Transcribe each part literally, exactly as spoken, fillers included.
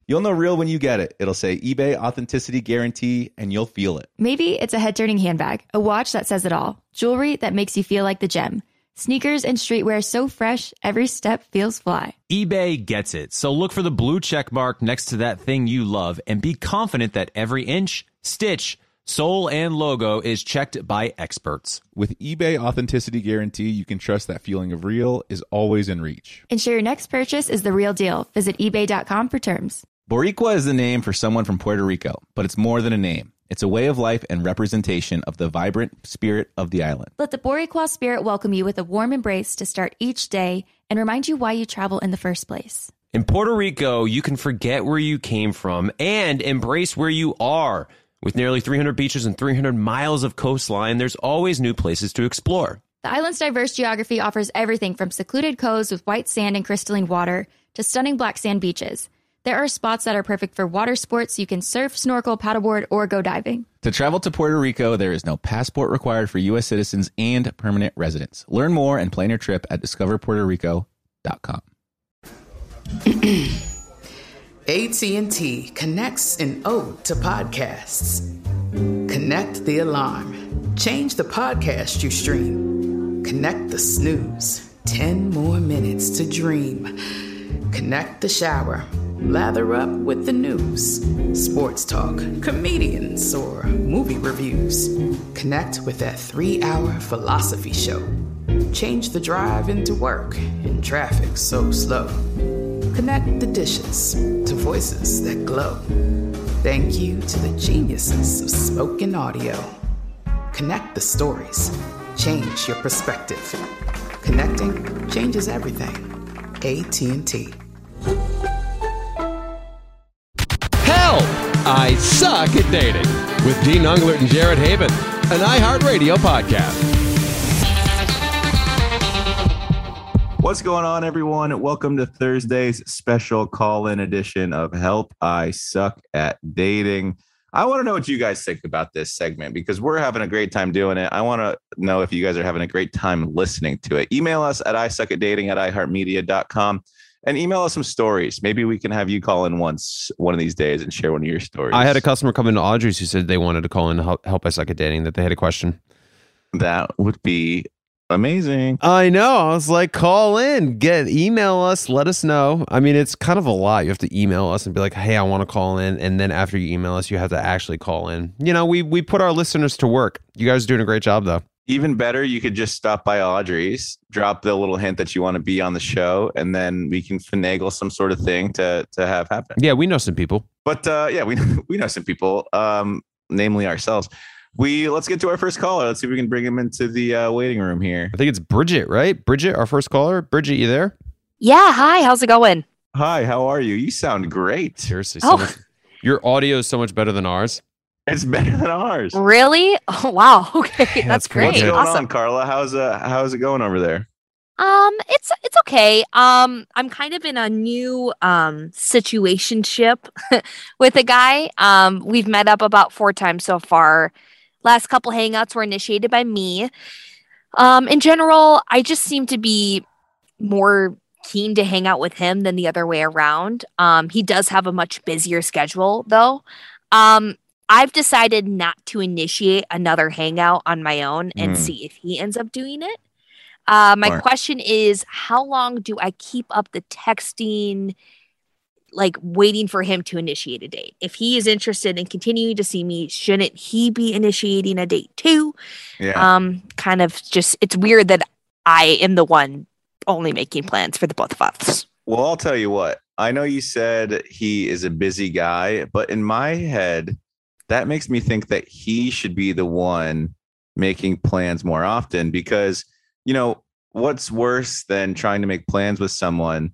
You'll know real when you get it. It'll say eBay Authenticity Guarantee, and you'll feel it. Maybe it's a head-turning handbag, a watch that says it all, jewelry that makes you feel like the gem, sneakers and streetwear so fresh, every step feels fly. eBay gets it. So look for the blue check mark next to that thing you love and be confident that every inch, stitch, sole, and logo is checked by experts. With eBay Authenticity Guarantee, you can trust that feeling of real is always in reach. Ensure your next purchase is the real deal. Visit ebay dot com for terms. Boricua is the name for someone from Puerto Rico, but it's more than a name. It's a way of life and representation of the vibrant spirit of the island. Let the Boricua spirit welcome you with a warm embrace to start each day and remind you why you travel in the first place. In Puerto Rico, you can forget where you came from and embrace where you are. With nearly three hundred beaches and three hundred miles of coastline, there's always new places to explore. The island's diverse geography offers everything from secluded coves with white sand and crystalline water to stunning black sand beaches. There are spots that are perfect for water sports. You can surf, snorkel, paddleboard, or go diving. To travel to Puerto Rico, there is no passport required for U S citizens and permanent residents. Learn more and plan your trip at discover puerto rico dot com. A T and T connects an ode to podcasts. Connect the alarm. Change the podcast you stream. Connect the snooze. Ten more minutes to dream. Connect the shower. Lather up with the news. Sports talk, comedians, or movie reviews. Connect with that three-hour philosophy show. Change the drive into work in traffic so slow. Connect the dishes to voices that glow. Thank you to the geniuses of spoken audio. Connect the stories. Change your perspective. Connecting changes everything. A T and T. Help! I Suck at Dating with Dean Unglert and Jared Haven, an iHeartRadio podcast. What's going on, everyone? Welcome to Thursday's special call-in edition of Help, I Suck at Dating. I want to know what you guys think about this segment because we're having a great time doing it. I want to know if you guys are having a great time listening to it. Email us at isuckatdating at i heart media dot com. And email us some stories. Maybe we can have you call in once one of these days and share one of your stories. I had a customer come into Audrey's who said they wanted to call in to help, help I Suck at Dating, that they had a question. That would be amazing. I know. I was like, call in, get email us, let us know. I mean, it's kind of a lot. You have to email us and be like, hey, I want to call in. And then after you email us, you have to actually call in. You know, we we put our listeners to work. You guys are doing a great job, though. Even better, you could just stop by Audrey's, drop the little hint that you want to be on the show, and then we can finagle some sort of thing to to have happen. Yeah, we know some people. But uh, yeah, we we know some people, um, namely ourselves. We let's get to our first caller. Let's see if we can bring him into the uh, waiting room here. I think it's Bridget, right? Bridget, our first caller. Bridget, you there? Yeah. Hi. How's it going? Hi. How are you? You sound great. Seriously. Oh. So much, your audio is so much better than ours. It's better than ours. Really? Oh, wow. Okay. That's That's great. What's going Awesome. on, Carla? How's uh how's it going over there? Um, it's it's okay. Um, I'm kind of in a new um situationship with a guy. Um, we've met up about four times so far. Last couple hangouts were initiated by me. Um, in general, I just seem to be more keen to hang out with him than the other way around. Um, he does have a much busier schedule, though. Um, I've decided not to initiate another hangout on my own and Mm. see if he ends up doing it. Uh, my Alright. question is, how long do I keep up the texting, like waiting for him to initiate a date? If he is interested in continuing to see me, shouldn't he be initiating a date too? Yeah. Um, kind of just, it's weird that I am the one only making plans for the both of us. Well, I'll tell you what. I know you said he is a busy guy, but in my head, that makes me think that he should be the one making plans more often because, you know, what's worse than trying to make plans with someone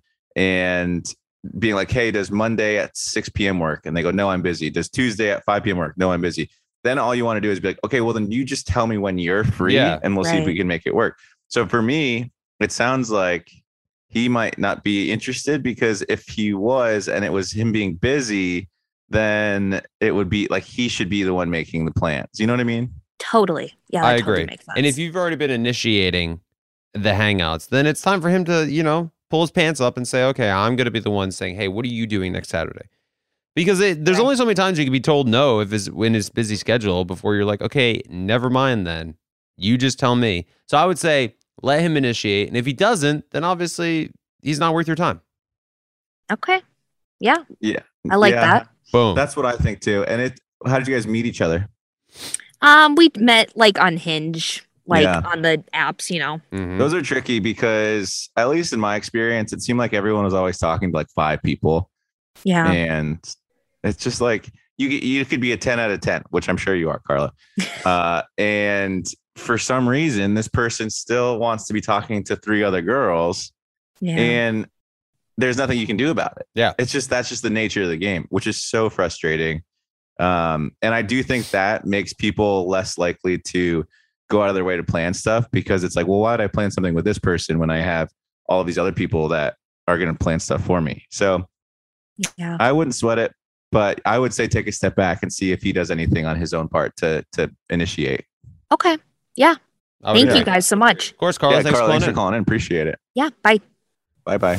and being like, hey, does Monday at six p.m. work? And they go, no, I'm busy. Does Tuesday at five p.m. work? No, I'm busy. Then all you want to do is be like, okay, well, then you just tell me when you're free Yeah. and we'll see if we Right. can make it work. So for me, it sounds like he might not be interested because if he was and it was him being busy, then it would be like he should be the one making the plans. You know what I mean? Totally. Yeah, that I totally agree. makes sense. And if you've already been initiating the hangouts, then it's time for him to, you know, pull his pants up and say, okay, I'm going to be the one saying, hey, what are you doing next Saturday? Because it, there's only so many times you can be told no if it's in his busy schedule before you're like, okay, never mind then. You just tell me. So I would say let him initiate. And if he doesn't, then obviously he's not worth your time. Okay. Yeah. Yeah. I like Yeah. that. Boom. That's what I think too. And it, how did you guys meet each other? Um, we met like on Hinge, like Yeah. on the apps, you know. Mhm. Those are tricky because, at least in my experience, it seemed like everyone was always talking to like five people. Yeah. And it's just like you you could be a ten out of ten, which I'm sure you are, Carla. uh, and for some reason, this person still wants to be talking to three other girls, Yeah. and there's nothing you can do about it. Yeah. It's just that's just the nature of the game, which is so frustrating. Um, and I do think that makes people less likely to go out of their way to plan stuff, because it's like, well, why did I plan something with this person when I have all of these other people that are going to plan stuff for me? So Yeah. I wouldn't sweat it, but I would say take a step back and see if he does anything on his own part to to initiate. Okay. Yeah. I would Thank agree. you guys so much. Of course, Carla. Yeah, thanks, Carla, for thanks calling for in. calling in. Appreciate it. Yeah. Bye. Bye bye.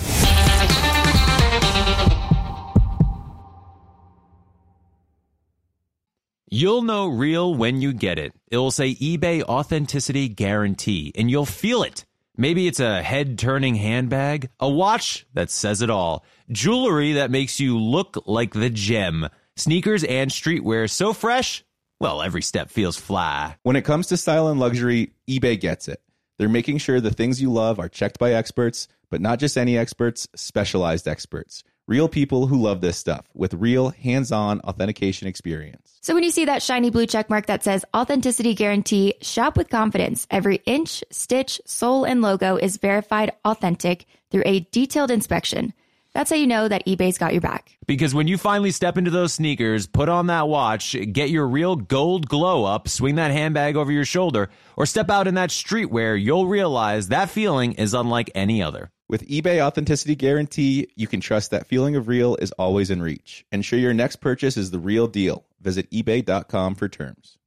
You'll know real when you get it. It'll say eBay Authenticity Guarantee, and you'll feel it. Maybe it's a head-turning handbag, a watch that says it all, jewelry that makes you look like the gem, sneakers and streetwear so fresh, well, every step feels fly. When it comes to style and luxury, eBay gets it. They're making sure the things you love are checked by experts, but not just any experts, specialized experts. Real people who love this stuff with real hands-on authentication experience. So when you see that shiny blue check mark that says Authenticity Guarantee, shop with confidence. Every inch, stitch, sole, and logo is verified authentic through a detailed inspection. That's how you know that eBay's got your back. Because when you finally step into those sneakers, put on that watch, get your real gold glow up, swing that handbag over your shoulder, or step out in that streetwear, you'll realize that feeling is unlike any other. With eBay Authenticity Guarantee, you can trust that feeling of real is always in reach. Ensure your next purchase is the real deal. Visit ebay dot com for terms.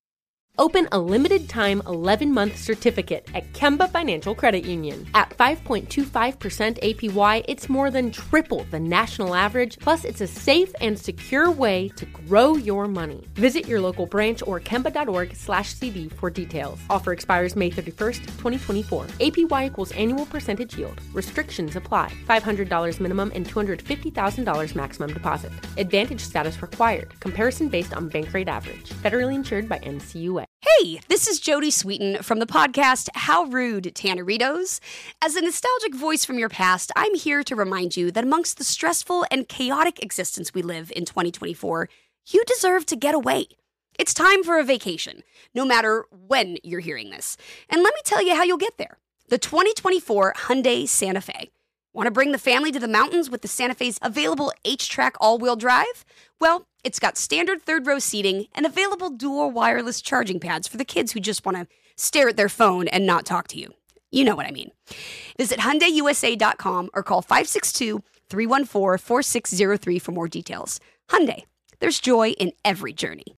Open a limited-time eleven-month certificate at Kemba Financial Credit Union. At five point two five percent A P Y, it's more than triple the national average, plus it's a safe and secure way to grow your money. Visit your local branch or kemba.org slash CD for details. Offer expires May thirty-first, twenty twenty-four. A P Y equals annual percentage yield. Restrictions apply. five hundred dollars minimum and two hundred fifty thousand dollars maximum deposit. Advantage status required. Comparison based on bank rate average. Federally insured by N C U A. Hey, this is Jody Sweeten from the podcast How Rude, Tanneritos. As a nostalgic voice from your past, I'm here to remind you that amongst the stressful and chaotic existence we live in twenty twenty-four, you deserve to get away. It's time for a vacation, no matter when you're hearing this. And let me tell you how you'll get there. The twenty twenty-four Hyundai Santa Fe. Want to bring the family to the mountains with the Santa Fe's available H-Track all-wheel drive? Well, it's got standard third-row seating and available dual wireless charging pads for the kids who just want to stare at their phone and not talk to you. You know what I mean. Visit Hyundai U S A dot com or call five six two, three one four, four six zero three for more details. Hyundai, there's joy in every journey.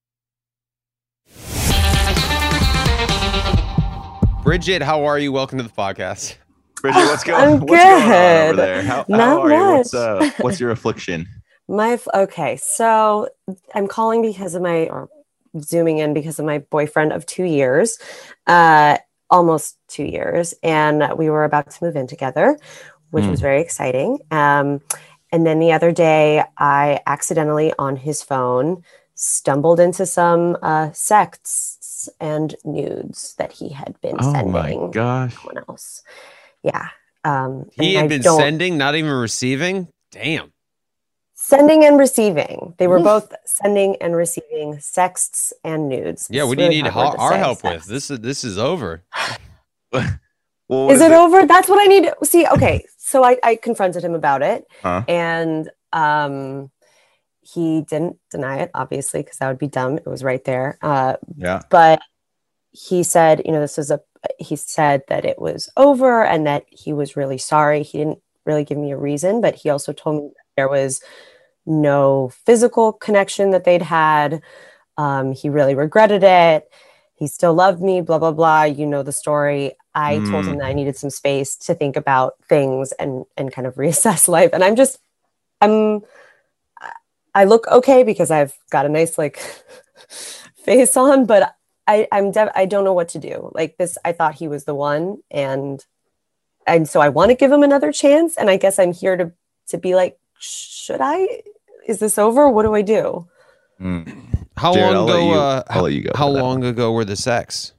Bridget, how are you? Welcome to the podcast. Bridget, what's going, I'm what's going on good. over there? How, Not how are you? What's, much. uh, what's your affliction? My okay, so I'm calling because of my or zooming in because of my boyfriend of two years, uh, almost two years, and we were about to move in together, which Mm. was very exciting. Um, and then the other day, I accidentally on his phone stumbled into some uh, sects and nudes that he had been Oh sending my gosh. someone else. Yeah, um, He and had I been don't- sending, not even receiving? Damn. Sending and receiving. They were both sending and receiving sexts and nudes. Yeah, It's what do you really need hard word ho- to our say, help sext. with? This is this is over. Well, what Is it over? That's what I need to see. Okay, so I, I confronted him about it, Huh? and um, he didn't deny it, obviously, because that would be dumb. It was right there. Uh, Yeah. but he said, you know, this was a. He said that it was over and that he was really sorry. He didn't really give me a reason, but he also told me that there was no physical connection that they'd had. Um, he really regretted it. He still loved me, blah, blah, blah. You know the story. I told him Mm. that I needed some space to think about things and and kind of reassess life. And I'm just, I'm, I look okay because I've got a nice like face on, but I, I'm de- I don't know what to do. Like this, I thought he was the one, and and so I want to give him another chance. And I guess I'm here to to be like, should I? Is this over? What do I do? Mm. How Jared, long I'll let ago? you- uh, I'll let you go How for that long ago were the sex?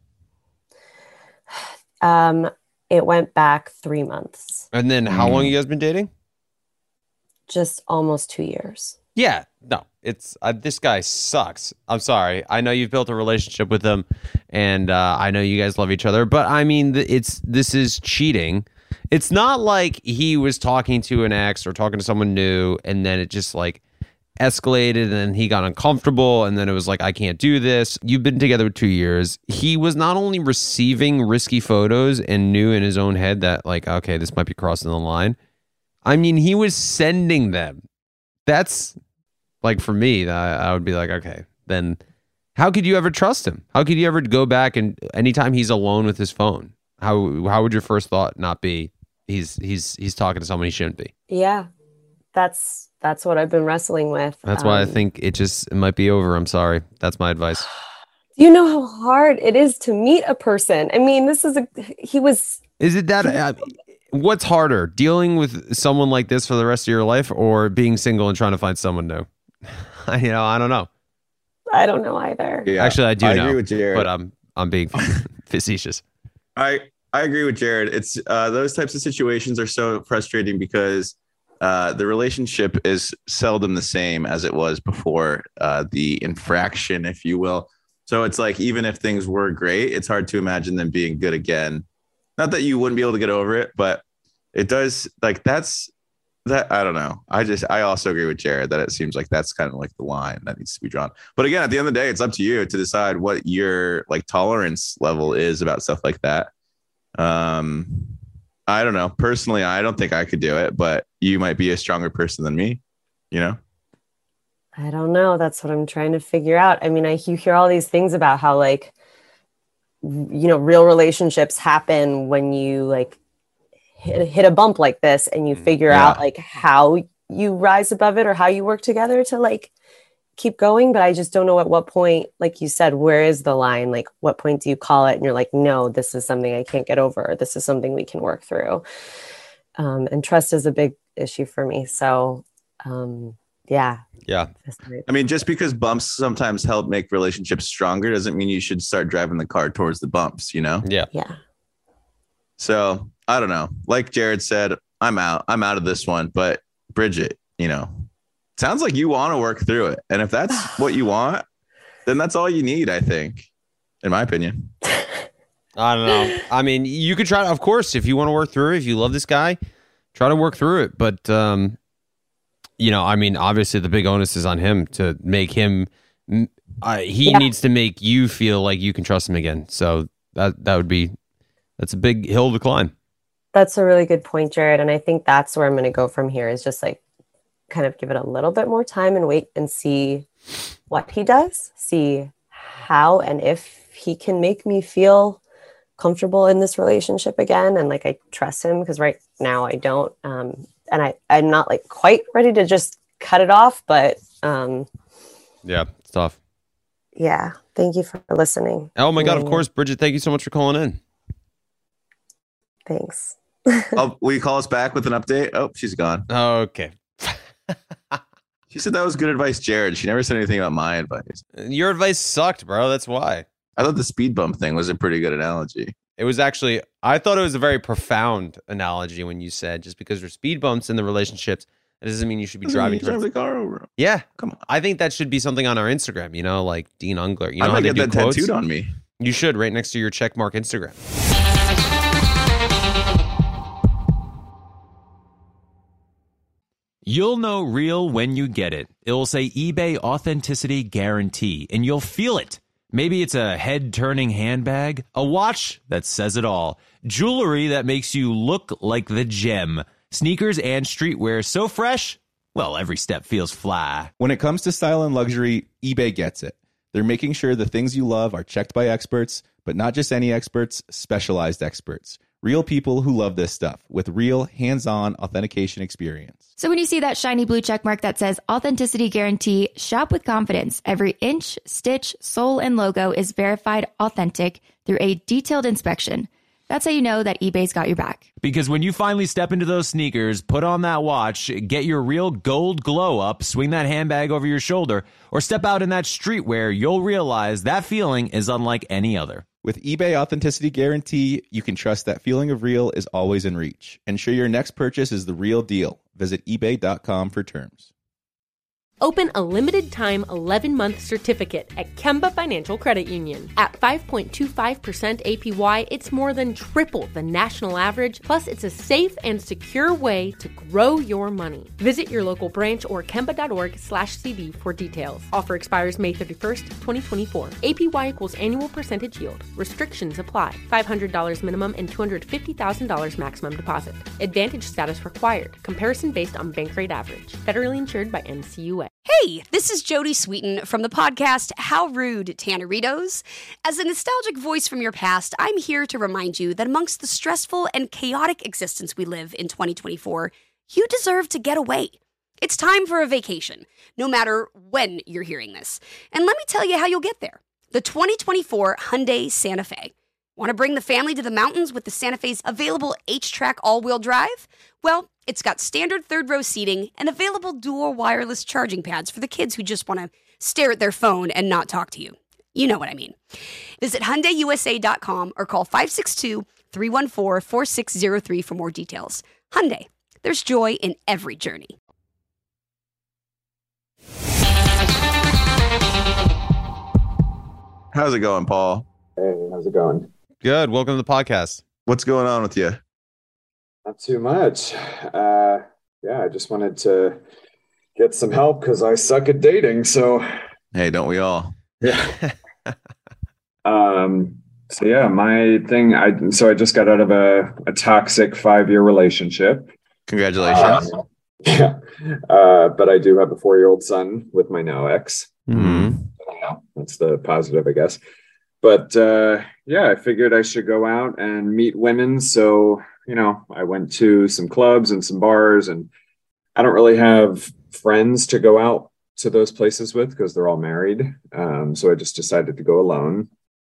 Um, it went back three months, And then how long Mm. you guys been dating? just almost two years. Yeah, no, it's uh, this guy sucks. I'm sorry. I know you've built a relationship with him, and uh, I know you guys love each other. But I mean, th- it's this is cheating. It's not like he was talking to an ex or talking to someone new, and then it just like escalated, and then he got uncomfortable, and then it was like, I can't do this. You've been together two years. He was not only receiving risky photos and knew in his own head that like, okay, this might be crossing the line. I mean, he was sending them. That's like, for me, I, I would be like, okay, then how could you ever trust him? How could you ever go back and anytime he's alone with his phone, how how would your first thought not be he's he's he's talking to someone he shouldn't be? Yeah, that's that's what I've been wrestling with. That's why I Um, think it just it might be over. I'm sorry. That's my advice. Do you know how hard it is to meet a person? I mean, this is a he was Is it that? Uh, what's harder, dealing with someone like this for the rest of your life, or being single and trying to find someone new? you know, I don't know. I don't know either. Yeah, Actually, I do I know, agree with Jared. but I'm I'm being facetious. I I agree with Jared. It's uh, those types of situations are so frustrating because uh, the relationship is seldom the same as it was before uh, the infraction, if you will. So it's like, even if things were great, it's hard to imagine them being good again. Not that you wouldn't be able to get over it, but it does, like, that's that. I don't know. I just, I also agree with Jared that it seems like that's kind of like the line that needs to be drawn. But again, at the end of the day, it's up to you to decide what your like tolerance level is about stuff like that. Um, I don't know. Personally, I don't think I could do it, but you might be a stronger person than me, you know? I don't know. That's what I'm trying to figure out. I mean, I you hear all these things about how like you know, real relationships happen when you like hit, hit a bump like this and you figure Yeah. out like how you rise above it or how you work together to like keep going. But I just don't know at what point, like you said, where is the line? Like what point do you call it and you're like, no, this is something I can't get over. Or this is something we can work through. Um, and trust is a big issue for me. So um, yeah. Yeah. I mean, just because bumps sometimes help make relationships stronger doesn't mean you should start driving the car towards the bumps, you know? Yeah. Yeah. So I don't know. Like Jared said, I'm out. I'm out of this one. But Bridget, you know, sounds like you want to work through it. And if that's what you want, then that's all you need, I think, in my opinion. I don't know. I mean, you could try, of course, if you want to work through it, if you love this guy, try to work through it. But, um, you know, I mean, obviously the big onus is on him to make him, uh, he Yeah. needs to make you feel like you can trust him again. So that, that would be, that's a big hill to climb. That's a really good point, Jared. And I think that's where I'm going to go from here is just like kind of give it a little bit more time and wait and see what he does, see how and if he can make me feel comfortable in this relationship again. And like, I trust him because right now I don't. Um, and I, I'm not like quite ready to just cut it off, but um, Yeah, it's tough. yeah, thank you for listening. Oh my God, of Mm, course, Bridget, thank you so much for calling in. Thanks. Oh, will you call us back with an update? Oh, she's gone. Okay. She said that was good advice, Jared. She never said anything about my advice. Your advice sucked, bro. That's why. I thought the speed bump thing was a pretty good analogy. It was actually, I thought it was a very profound analogy when you said just because there's speed bumps in the relationships, that doesn't mean you should be driving drive towards the car over 'em. Yeah. Come on. I think that should be something on our Instagram, you know, like Dean Ungler. You know I how might they get do that quotes? tattooed on me. You should, right next to your checkmark Instagram. You'll know real when you get it. It'll say eBay Authenticity Guarantee, and you'll feel it. Maybe it's a head-turning handbag, a watch that says it all, jewelry that makes you look like the gem, sneakers and streetwear so fresh, well, every step feels fly. When it comes to style and luxury, eBay gets it. They're making sure the things you love are checked by experts, but not just any experts, specialized experts. Real people who love this stuff with real hands-on authentication experience. So when you see that shiny blue check mark that says Authenticity Guarantee, shop with confidence. Every inch, stitch, sole, and logo is verified authentic through a detailed inspection. That's how you know that eBay's got your back. Because when you finally step into those sneakers, put on that watch, get your real gold glow up, swing that handbag over your shoulder, or step out in that streetwear, you'll realize that feeling is unlike any other. With eBay Authenticity Guarantee, you can trust that feeling of real is always in reach. Ensure your next purchase is the real deal. Visit ebay dot com for terms. Open a limited-time eleven-month certificate at Kemba Financial Credit Union. At five point two five percent A P Y, it's more than triple the national average, plus it's a safe and secure way to grow your money. Visit your local branch or kemba.org slash CD for details. Offer expires May thirty-first, twenty twenty-four. A P Y equals annual percentage yield. Restrictions apply. five hundred dollars minimum and two hundred fifty thousand dollars maximum deposit. Advantage status required. Comparison based on bank rate average. Federally insured by N C U A. Hey, this is Jody Sweeten from the podcast How Rude, Tanneritos. As a nostalgic voice from your past, I'm here to remind you that amongst the stressful and chaotic existence we live in twenty twenty-four, you deserve to get away. It's time for a vacation, no matter when you're hearing this. And let me tell you how you'll get there. The twenty twenty-four Hyundai Santa Fe. Want to bring the family to the mountains with the Santa Fe's available H-Track all-wheel drive? Well, it's got standard third-row seating and available dual wireless charging pads for the kids who just want to stare at their phone and not talk to you. You know what I mean. Visit Hyundai U S A dot com or call five six two, three one four, four six zero three for more details. Hyundai, there's joy in every journey. How's it going, Paul? Hey, how's it going? Good. Welcome to the podcast. What's going on with you? Not too much. Uh, yeah, I just wanted to get some help because I suck at dating. So, hey, don't we all? Yeah. um. So yeah, my thing. I so I just got out of a, a toxic five-year relationship. Congratulations. Uh, yeah. Uh, but I do have a four-year-old son with my now ex. Mm-hmm. Yeah, that's the positive, I guess. But uh, yeah, I figured I should go out and meet women. So, you know, I went to some clubs and some bars, and I don't really have friends to go out to those places with because they're all married. Um, so I just decided to go alone.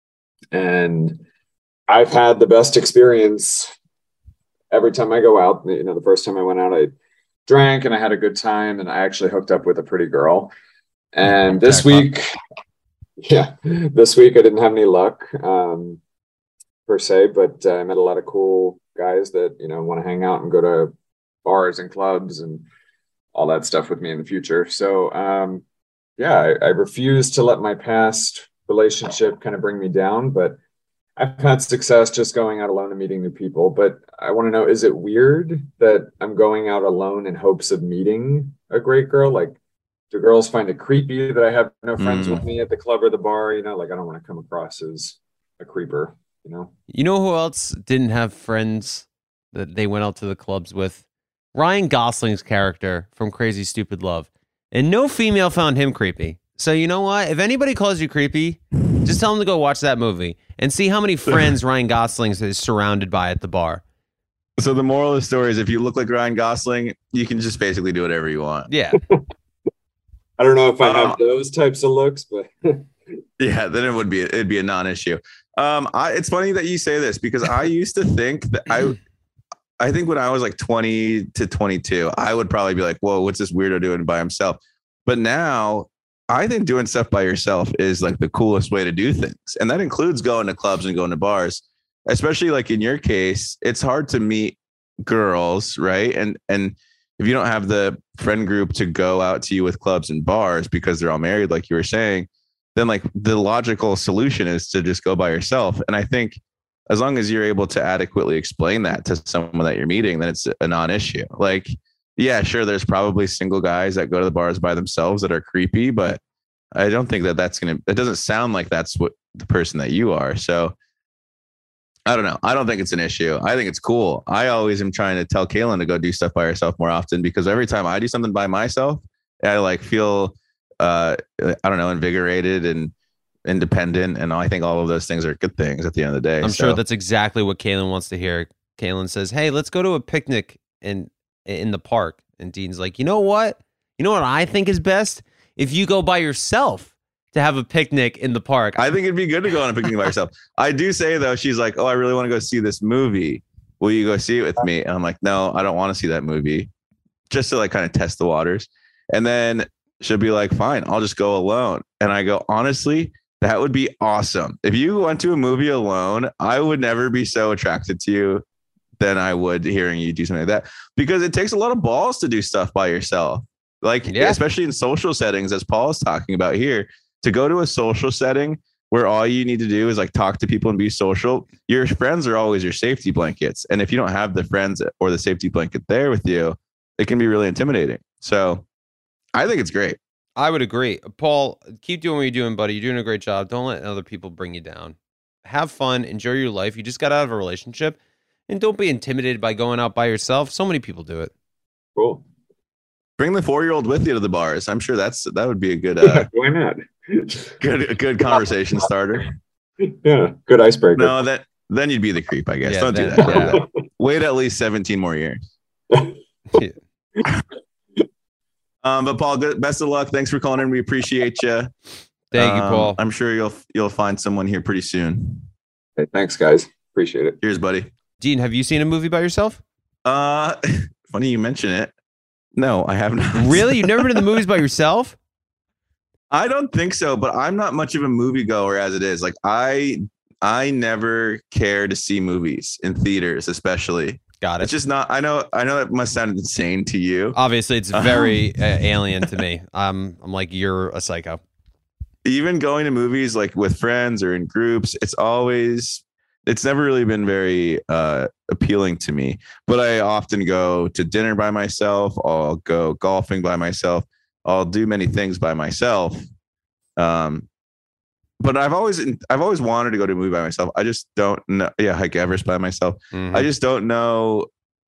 And I've had the best experience every time I go out. You know, the first time I went out, I drank and I had a good time, and I actually hooked up with a pretty girl. And this week... Yeah, this week I didn't have any luck um, per se, but uh, I met a lot of cool guys that, you know, want to hang out and go to bars and clubs and all that stuff with me in the future. So, um, yeah, I, I refuse to let my past relationship kind of bring me down, but I've had success just going out alone and meeting new people. But I want to know, is it weird that I'm going out alone in hopes of meeting a great girl? Like, do girls find it creepy that I have no friends Mm. with me at the club or the bar? You know, like I don't want to come across as a creeper, you know? You know who else didn't have friends that they went out to the clubs with? Ryan Gosling's character from Crazy Stupid Love. And no female found him creepy. So you know what? If anybody calls you creepy, just tell them to go watch that movie and see how many friends Ryan Gosling is surrounded by at the bar. So the moral of the story is if you look like Ryan Gosling, you can just basically do whatever you want. Yeah. I don't know if I Uh, have those types of looks, but Yeah, then it would be it'd be a non-issue. Um, I, it's funny that you say this because I used to think that I, I think when I was like twenty to twenty-two, I would probably be like, "Whoa, what's this weirdo doing by himself?" But now, I think doing stuff by yourself is like the coolest way to do things, and that includes going to clubs and going to bars. Especially like in your case, it's hard to meet girls, right? And and if you don't have the friend group to go out to you with clubs and bars because they're all married, like you were saying, then like the logical solution is to just go by yourself. And I think as long as you're able to adequately explain that to someone that you're meeting, then it's a non-issue. Like, yeah, sure, there's probably single guys that go to the bars by themselves that are creepy, but I don't think that that's going to, it doesn't sound like that's what the person that you are. So I don't know. I don't think it's an issue. I think it's cool. I always am trying to tell Kaylin to go do stuff by herself more often because every time I do something by myself, I like feel, uh, I don't know, invigorated and independent. And I think all of those things are good things at the end of the day. I'm So, sure that's exactly what Kaylin wants to hear. Kaylin says, hey, let's go to a picnic in in the park. And Dean's like, you know what? You know what I think is best? If you go by yourself to have a picnic in the park. I think it'd be good to go on a picnic by yourself. I do say, though, she's like, oh, I really want to go see this movie. Will you go see it with me? And I'm like, no, I don't want to see that movie. Just to like kind of test the waters. And then she'll be like, fine, I'll just go alone. And I go, honestly, that would be awesome. If you went to a movie alone, I would never be so attracted to you than I would hearing you do something like that, because it takes a lot of balls to do stuff by yourself. Like, yeah. especially in social settings, as Paul is talking about here, to go to a social setting where all you need to do is like talk to people and be social. Your friends are always your safety blankets. And if you don't have the friends or the safety blanket there with you, it can be really intimidating. So I think it's great. I would agree. Paul, keep doing what you're doing, buddy. You're doing a great job. Don't let other people bring you down. Have fun. Enjoy your life. You just got out of a relationship. And don't be intimidated by going out by yourself. So many people do it. Cool. Bring the four-year-old with you to the bars. I'm sure that's that would be a good uh, why not? good a good conversation starter. Yeah, good icebreaker. No, that then you'd be the creep, I guess. Yeah, don't then, do that. Yeah. Wait at least seventeen more years. um, but Paul, good, best of luck. Thanks for calling in. We appreciate you. Thank um, you, Paul. I'm sure you'll you'll find someone here pretty soon. Hey, thanks, guys. Appreciate it. Cheers, buddy. Dean, have you seen a movie by yourself? Uh, funny you mention it. No, I have not. Really? You've never been to the movies by yourself? I don't think so, but I'm not much of a moviegoer as it is. Like I, I never care to see movies in theaters, especially. Got it. It's just not. I know. I know that must sound insane to you. Obviously, it's very uh, alien to me. Um, I'm like, you're a psycho. Even going to movies like with friends or in groups, it's always. It's never really been very uh, appealing to me, but I often go to dinner by myself. I'll go golfing by myself. I'll do many things by myself. Um, but I've always, I've always wanted to go to a movie by myself. I just don't know. Yeah. Hike Everest by myself. Mm-hmm. I just don't know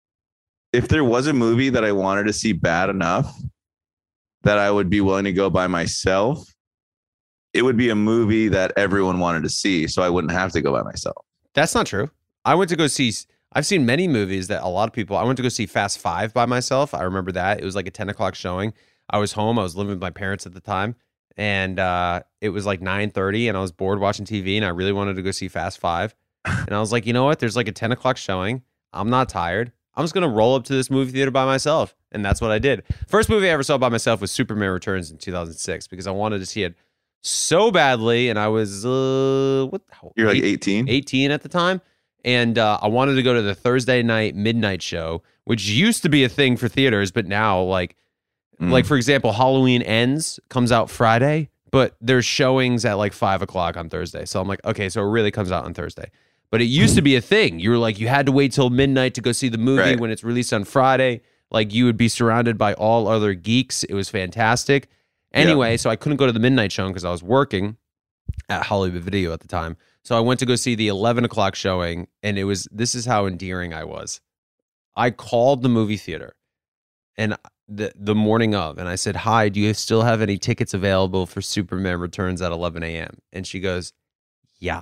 if there was a movie that I wanted to see bad enough that I would be willing to go by myself. It would be a movie that everyone wanted to see, so I wouldn't have to go by myself. That's not true. I went to go see, I've seen many movies that a lot of people, I went to go see Fast Five by myself. I remember that. It was like a ten o'clock showing. I was home. I was living with my parents at the time. And uh, it was like nine thirty and I was bored watching T V and I really wanted to go see Fast Five. And I was like, you know what? There's like a ten o'clock showing. I'm not tired. I'm just going to roll up to this movie theater by myself. And that's what I did. First movie I ever saw by myself was Superman Returns in two thousand six because I wanted to see it so badly, and I was uh, what? You're like eighteen, eighteen at the time, and uh, I wanted to go to the Thursday night midnight show, which used to be a thing for theaters, but now, like, mm. like for example, Halloween Ends comes out Friday, but there's showings at like five o'clock on Thursday. So I'm like, okay, so it really comes out on Thursday. But it used to be a thing. You were like, you had to wait till midnight to go see the movie right. when it's released on Friday. Like, you would be surrounded by all other geeks. It was fantastic. Anyway, yeah. So I couldn't go to the midnight show because I was working at Hollywood Video at the time. So I went to go see the eleven o'clock showing, and it was, this is how endearing I was. I called the movie theater and the the morning of, and I said, hi, do you still have any tickets available for Superman Returns at eleven a.m.? And she goes, yeah.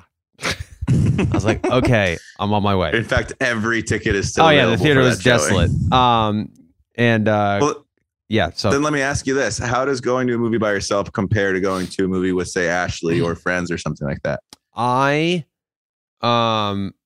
I was like, okay, I'm on my way. In fact, every ticket is still oh available. Yeah, the theater for was desolate. Um, and uh, well, yeah. So then let me ask you this: how does going to a movie by yourself compare to going to a movie with, say, Ashley or friends or something like that? I, um,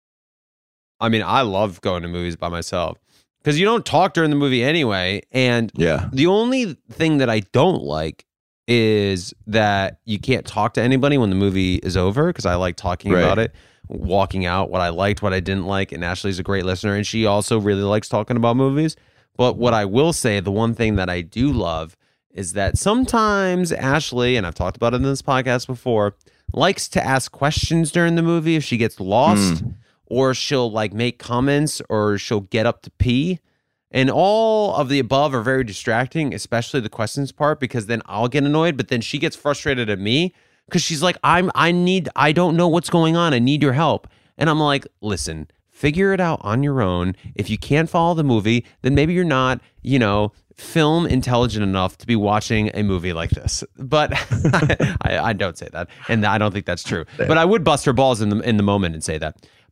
I mean, I love going to movies by myself because you don't talk during the movie anyway. And yeah, the only thing that I don't like is that you can't talk to anybody when the movie is over because I like talking right. about it, walking out, what I liked, what I didn't like. And Ashley's a great listener, and she also really likes talking about movies. But what I will say, the one thing that I do love is that sometimes Ashley, and I've talked about it in this podcast before, likes to ask questions during the movie if she gets lost, mm. or she'll like make comments, or she'll get up to pee. And all of the above are very distracting, especially the questions part, because then I'll get annoyed, but then she gets frustrated at me because she's like, I'm, I need, I don't know what's going on. I need your help. And I'm like, listen, figure it out on your own. If you can't follow the movie, then maybe you're not, you know, film intelligent enough to be watching a movie like this. But I, I don't say that, and I don't think that's true. But I would bust her balls in the in the moment and say that.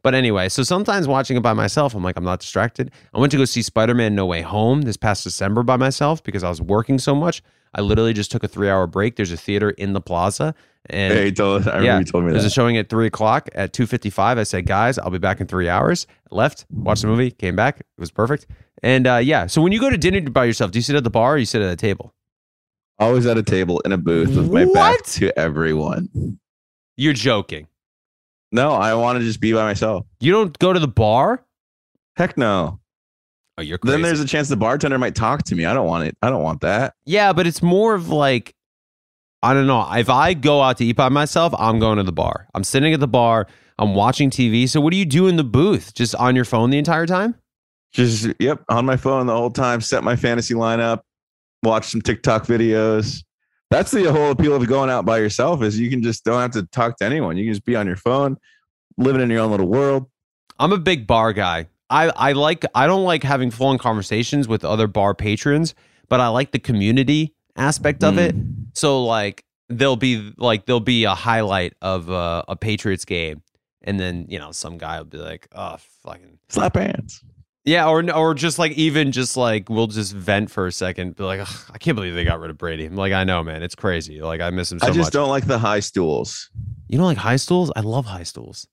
But anyway, so sometimes watching it by myself, I'm like, I'm not distracted. I went to go see Spider-Man No Way Home this past December by myself because I was working so much. I literally just took a three-hour break. There's a theater in the plaza. And Hey, you told, I remember yeah, you told me there's that. a showing at three o'clock. At two fifty-five, I said, guys, I'll be back in three hours. Left, watched the movie, came back. It was perfect. And uh, yeah, so when you go to dinner by yourself, do you sit at the bar or you sit at a table? Always at a table in a booth with my What? back to everyone. You're joking. No, I want to just be by myself. You don't go to the bar? Heck no. Oh, you're crazy. Then there's a chance the bartender might talk to me. I don't want it. I don't want that. Yeah, but it's more of like, I don't know. If I go out to eat by myself, I'm going to the bar. I'm sitting at the bar. I'm watching T V. So what do you do in the booth? Just on your phone the entire time? Just, yep, on my phone the whole time, set my fantasy lineup, watch some TikTok videos. That's the whole appeal of going out by yourself is you can just don't have to talk to anyone. You can just be on your phone, living in your own little world. I'm a big bar guy. I, I like I don't like having full-on conversations with other bar patrons, but I like the community aspect of Mm. it. So like there'll be like there'll be a highlight of uh, a Patriots game, and then you know some guy will be like, oh fucking slap hands. Yeah, or or just like even just like we'll just vent for a second, be like, ugh, I can't believe they got rid of Brady. I'm like, I know, man, it's crazy. Like I miss him so I much. just don't like the high stools. You don't like high stools? I love high stools.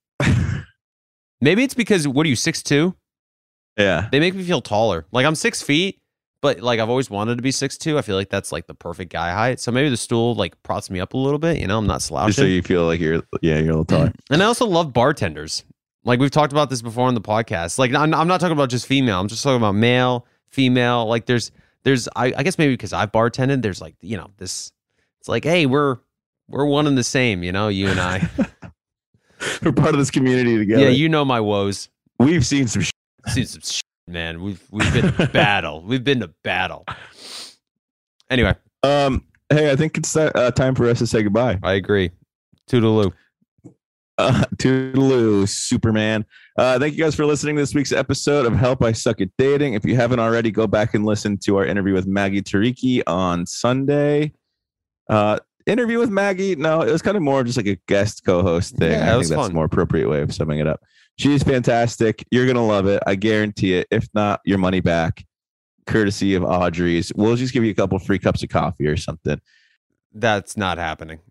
Maybe it's because what are you six two? Yeah, They make me feel taller. Like I'm six feet, but like I've always wanted to be six two. I feel like that's like the perfect guy height. So maybe the stool like props me up a little bit. You know, I'm not slouching. just so you feel like you're, yeah, you're a little taller. And I also love bartenders. Like we've talked about this before on the podcast. Like I'm, I'm not talking about just female. I'm just talking about male, female. Like there's, there's, I, I guess maybe because I've bartended, there's like, you know, this, it's like, hey, we're, we're one and the same, you know, you and I. We're part of this community together. Yeah, you know my woes. We've seen some shit. Seen some shit, man. We've, we've been to battle. We've been to battle. Anyway. Um, hey, I think it's uh, time for us to say goodbye. I agree. Toodaloo. Uh, toodaloo, Superman. Uh, thank you guys for listening to this week's episode of Help I Suck at Dating. If you haven't already, go back and listen to our interview with Maggie Tariki on Sunday. Uh, interview with Maggie? No, it was kind of more just like a guest co-host thing. Yeah, I it think was that's fun. a more appropriate way of summing it up. She's fantastic. You're going to love it. I guarantee it. If not, your money back, courtesy of Audrey's. We'll just give you a couple free cups of coffee or something. That's not happening.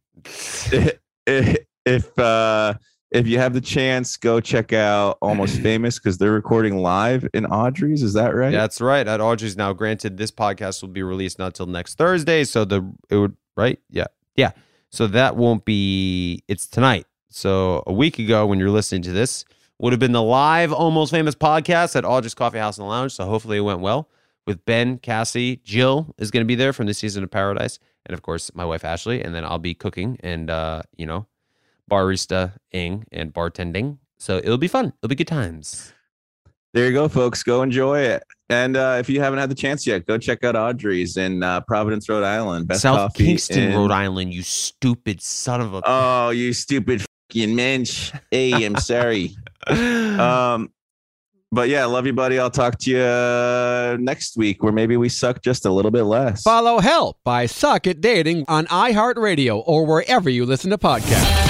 If uh, if you have the chance, go check out Almost Famous because they're recording live in Audrey's. Is that right? That's right. At Audrey's now. Granted, this podcast will be released not till next Thursday, so the it would right. Yeah, yeah. So that won't be. It's tonight. So a week ago, when you're listening to this, would have been the live Almost Famous podcast at Audrey's Coffee House and Lounge. So hopefully it went well. With Ben, Cassie, Jill is going to be there from this season of Paradise, and of course my wife Ashley. And then I'll be cooking and uh, you know. barista-ing and bartending. So it'll be fun. It'll be good times. There you go, folks. Go enjoy it. And uh, if you haven't had the chance yet, go check out Audrey's in uh, Providence, Rhode Island. Best South coffee Kingston, in- Rhode Island, you stupid son of a... Oh, you stupid fucking mensch. Hey, I'm sorry. um, but yeah, love you, buddy. I'll talk to you uh, next week where maybe we suck just a little bit less. Follow Help I Suck at Dating on iHeartRadio or wherever you listen to podcasts.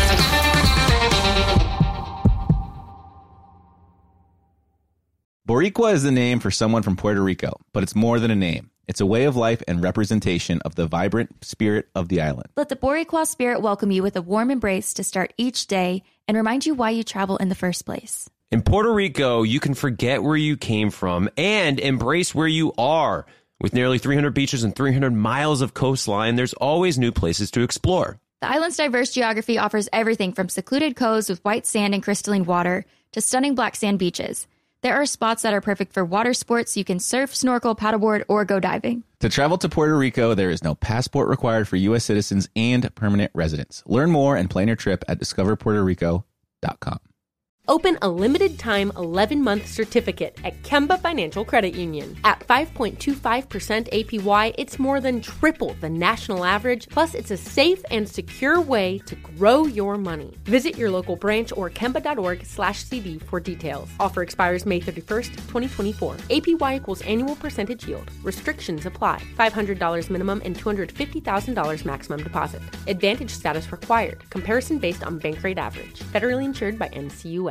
Boricua is the name for someone from Puerto Rico, but it's more than a name. It's a way of life and representation of the vibrant spirit of the island. Let the Boricua spirit welcome you with a warm embrace to start each day and remind you why you travel in the first place. In Puerto Rico, you can forget where you came from and embrace where you are. With nearly three hundred beaches and three hundred miles of coastline, there's always new places to explore. The island's diverse geography offers everything from secluded coves with white sand and crystalline water to stunning black sand beaches. There are spots that are perfect for water sports. You can surf, snorkel, paddleboard, or go diving. To travel to Puerto Rico, there is no passport required for U S citizens and permanent residents. Learn more and plan your trip at discover puerto rico dot com. Open a limited-time eleven-month certificate at Kemba Financial Credit Union. At five point two five percent A P Y, it's more than triple the national average, plus it's a safe and secure way to grow your money. Visit your local branch or kemba.org slash CD for details. Offer expires May thirty-first, twenty twenty-four. A P Y equals annual percentage yield. Restrictions apply. five hundred dollars minimum and two hundred fifty thousand dollars maximum deposit. Advantage status required. Comparison based on bank rate average. Federally insured by N C U A.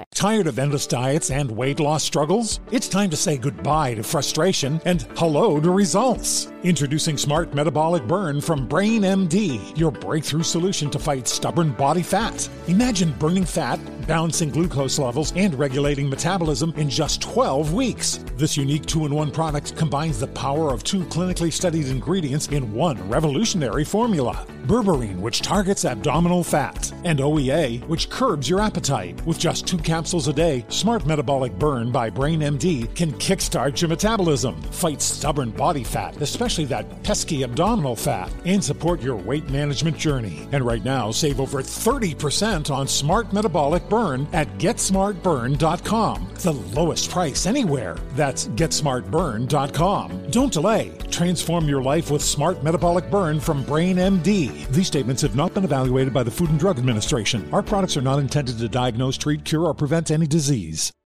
Tired of endless diets and weight loss struggles? It's time to say goodbye to frustration and hello to results. Introducing Smart Metabolic Burn from Brain M D, your breakthrough solution to fight stubborn body fat. Imagine burning fat, balancing glucose levels, and regulating metabolism in just twelve weeks. This unique two-in-one product combines the power of two clinically studied ingredients in one revolutionary formula. Berberine, which targets abdominal fat, and O E A, which curbs your appetite. With just two capsules a day, Smart Metabolic Burn by Brain M D can kickstart your metabolism, fight stubborn body fat, especially that pesky abdominal fat, and support your weight management journey. And right now, save over thirty percent on Smart Metabolic Burn at get smart burn dot com. The lowest price anywhere. That's get smart burn dot com. Don't delay. Transform your life with Smart Metabolic Burn from Brain M D. These statements have not been evaluated by the Food and Drug Administration. Our products are not intended to diagnose, treat, cure, or prevent any disease.